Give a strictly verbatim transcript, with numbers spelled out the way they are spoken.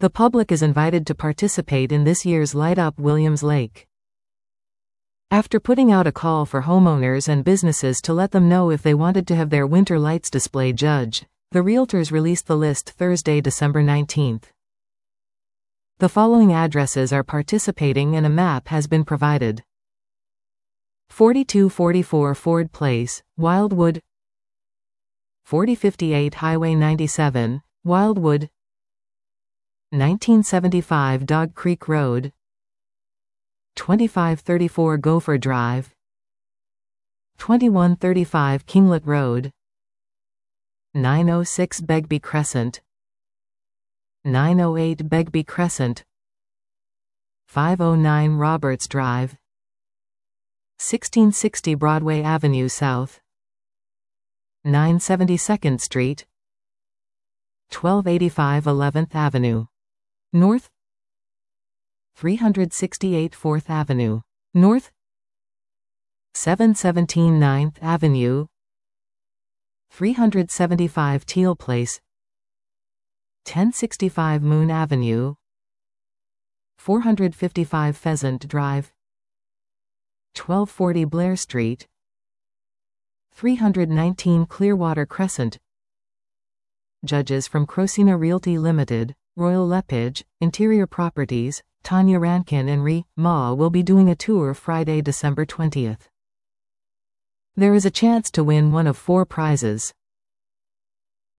The public is invited to participate in this year's Light Up Williams Lake. After putting out a call for homeowners and businesses to let them know if they wanted to have their winter lights display judged, the Realtors released the list Thursday, December nineteenth. The following addresses are participating and a map has been provided. forty-two forty-four Ford Place, Wildwood. forty fifty-eight Highway ninety-seven, Wildwood. nineteen seventy-five Dog Creek Road. twenty-five thirty-four Gopher Drive. twenty-one thirty-five Kinglet Road. nine oh six Begbie Crescent. nine oh eight Begbie Crescent. five oh nine Roberts Drive. sixteen sixty Broadway Avenue South. nine seventy-second Street. twelve eighty-five eleventh Avenue North. three sixty-eight fourth Avenue North. seven seventeen ninth Avenue. three seventy-five Teal Place. ten sixty-five Moon Avenue. four fifty-five Pheasant Drive. twelve forty Blair Street. three nineteen Clearwater Crescent. Judges from Crocina Realty Limited, Royal LePage, Interior Properties, Tanya Rankin and R E Ma will be doing a tour Friday, December twentieth. There is a chance to win one of four prizes.